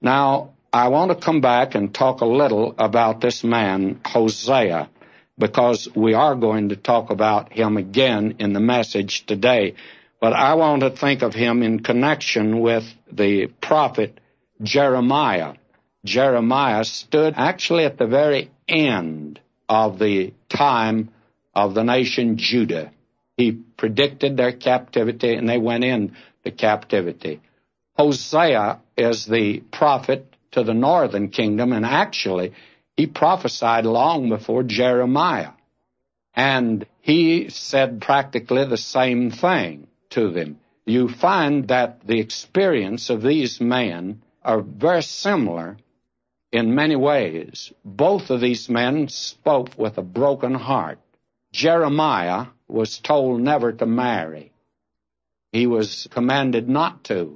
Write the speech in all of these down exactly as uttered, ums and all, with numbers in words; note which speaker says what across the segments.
Speaker 1: Now, I want to come back and talk a little about this man, Hosea, because we are going to talk about him again in the message today. But I want to think of him in connection with the prophet Jeremiah. Jeremiah stood actually at the very end of the time of the nation Judah. He predicted their captivity, and they went into captivity. Hosea is the prophet to the northern kingdom, and actually he prophesied long before Jeremiah. And he said practically the same thing to them. You find that the experience of these men are very similar in many ways. Both of these men spoke with a broken heart. Jeremiah was told never to marry. He was commanded not to.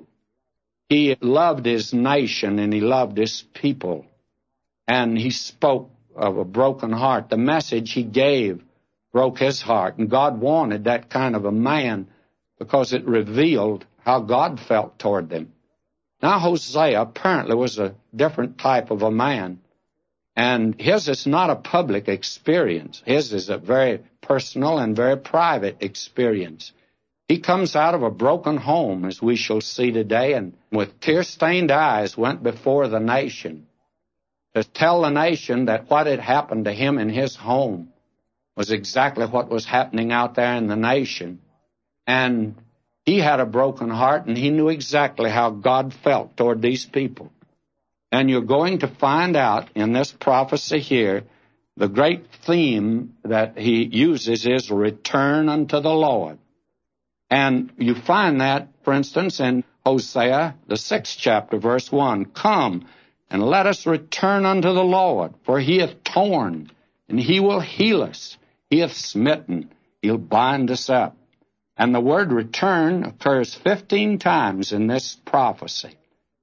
Speaker 1: He loved his nation and he loved his people. And he spoke of a broken heart. The message he gave broke his heart. And God wanted that kind of a man because it revealed how God felt toward them. Now, Hosea apparently was a different type of a man. And his is not a public experience. His is a very personal and very private experience. He comes out of a broken home, as we shall see today, and with tear-stained eyes went before the nation to tell the nation that what had happened to him in his home was exactly what was happening out there in the nation. And he had a broken heart, and he knew exactly how God felt toward these people. And you're going to find out in this prophecy here, the great theme that he uses is return unto the Lord. And you find that, for instance, in Hosea, the sixth chapter, verse one. Come, and let us return unto the Lord, for he hath torn, and he will heal us. He hath smitten, he'll bind us up. And the word return occurs fifteen times in this prophecy.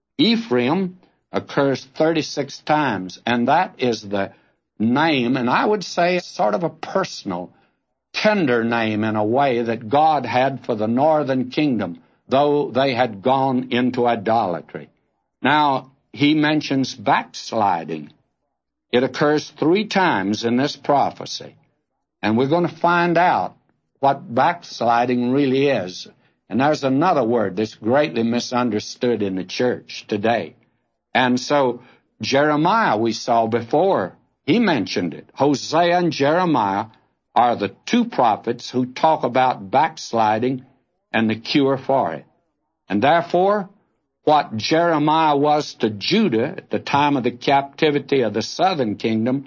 Speaker 1: Ephraim occurs thirty-six times, and that is the name, and I would say sort of a personal, tender name in a way that God had for the northern kingdom, though they had gone into idolatry. Now, he mentions backsliding. It occurs three times in this prophecy, and we're going to find out what backsliding really is. And there's another word that's greatly misunderstood in the church today. And so Jeremiah, we saw before, he mentioned it. Hosea and Jeremiah are the two prophets who talk about backsliding and the cure for it. And therefore, what Jeremiah was to Judah at the time of the captivity of the southern kingdom,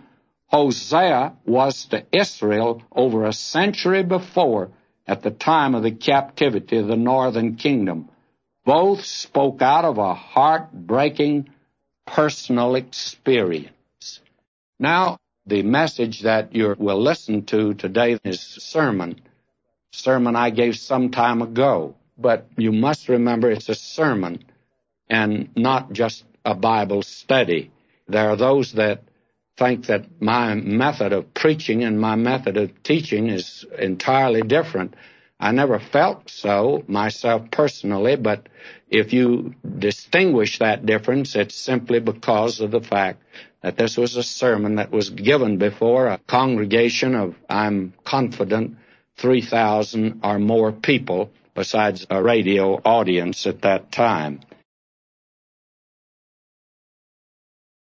Speaker 1: Hosea was to Israel over a century before at the time of the captivity of the northern kingdom. Both spoke out of a heartbreaking personal experience. Now, the message that you will listen to today is a sermon, sermon I gave some time ago. But you must remember it's a sermon and not just a Bible study. There are those that think that my method of preaching and my method of teaching is entirely different. I never felt so myself personally, but if you distinguish that difference, it's simply because of the fact that this was a sermon that was given before a congregation of, I'm confident, three thousand or more people, besides a radio audience at that time.